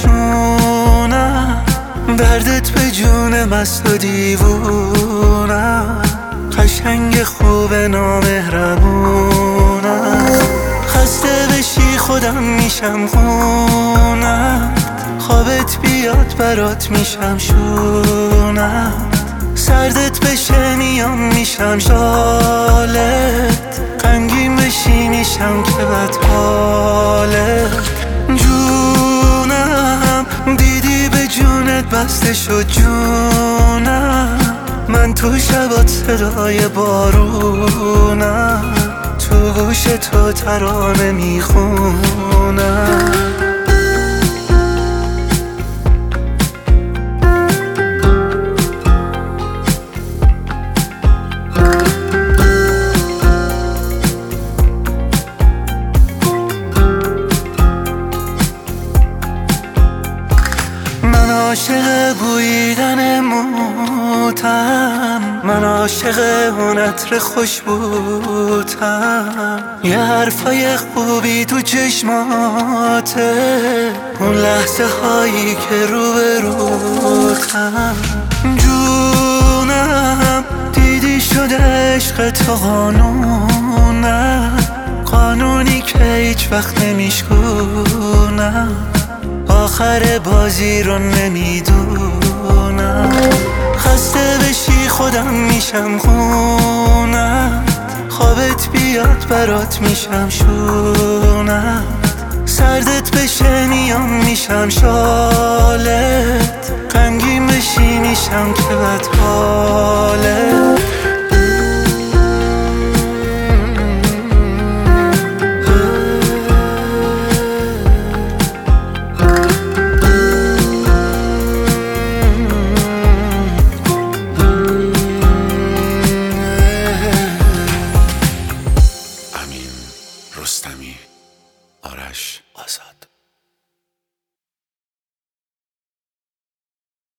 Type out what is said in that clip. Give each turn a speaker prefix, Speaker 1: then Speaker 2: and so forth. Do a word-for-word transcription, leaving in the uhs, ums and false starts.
Speaker 1: میتونم، دردت به جون مست و دیوونم، قشنگ خوب نامهربونم. خسته بشی خودم میشم خونم، خوابت بیاد برات میشم شونم، سردت بشه میام میشم شالت، غمگین بشی میشم که بدحالت. جونم دیدی به جونت بسته شد جونم، من تو شبات صدای بارونم، تو گوش تو ترانه میخونم. من عاشق بویدن موتم، من عاشق اون عطر خوشبوتم، یه حرفای خوبی تو چشماته، اون لحظه هایی که رو به روتم. جونم دیدی شده عشق تو قانونم، قانونی که هیچ وقت نمیشکونم، آخر بازی رو نمیدونم. خسته بشی خودم میشم خونم، خوابت بیاد برات میشم شونم، سردت بشه میام میشم شالت، غمگین بشی میشم که بدحالت.
Speaker 2: رستمی، آرش